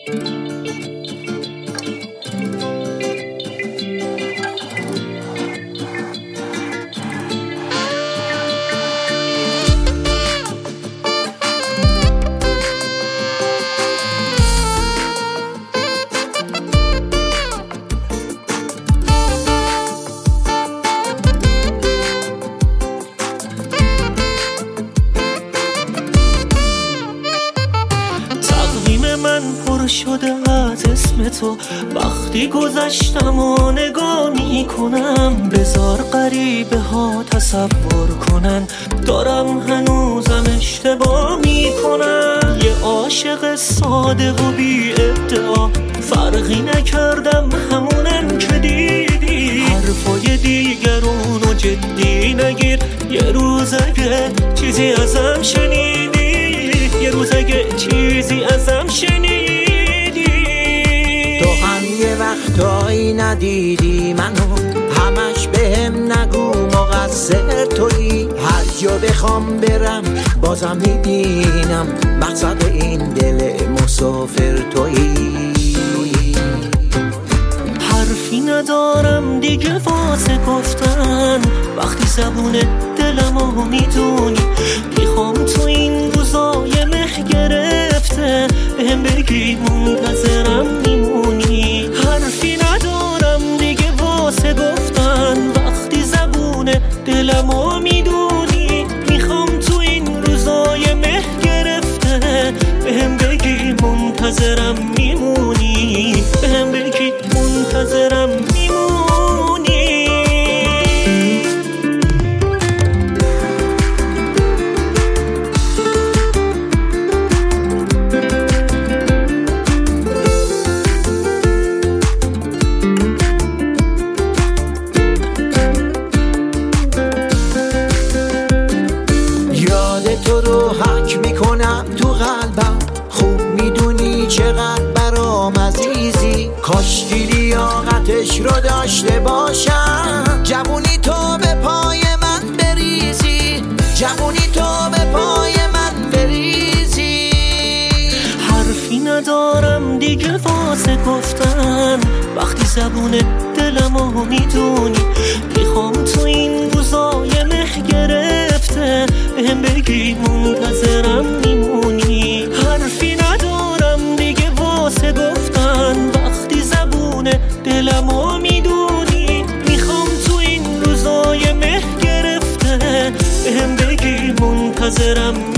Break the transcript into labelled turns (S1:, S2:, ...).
S1: پر شده از اسم تو، وقتی گذشتم و نگاه میکنم بذار غریبه ها تصور کنن دارم هنوزم اشتباه میکنم. یه عاشق ساده و بی ادعا، فرقی نکردم همونن که دیدی. حرفای دیگرونو جدی نگیر، یه روز اگه چیزی ازم شنیدی، یه روز اگه چیزی ازم شنیدی.
S2: تو هم یه وقتایی ندیدی منو، همش بهم نگو مقصر تویی. هر جا بخوام برم بازم میبینم مقصد این دل مسافر تویی.
S1: حرفی ندارم دیگه واسه گفتن، وقتی زبون دلمو میدونی. میخوام تو این روزای مه گرفته بهم بگی منتظرم میمونی. حرفی ندارم دیگه واسه گفتن، وقتی زبون دلمو میدونی. میخوام تو این روزای مه گرفته بهم بگی منتظرم میمونی، بهم بگی منتظرم میمونی.
S2: یاد تو رو حک میکنم تو قلبم، خوب میدونی چقدر برام عزیزی. کاش لیاقتش رو داشته باشم، جوونی تو به پای من بریزی، جوونی تو به پای من بریزی.
S1: حرفی ندارم دیگه واسه گفتن، وقتی زبون دلمو میدونی. میخوام تو این روزای مه گرفته بهم بگی منتظرم میمونی. حرفی ندارم دیگه واسه گفتن، وقتی زبون دلمو میدونی. میخوام تو این روزای مه گرفته بهم بگی منتظرم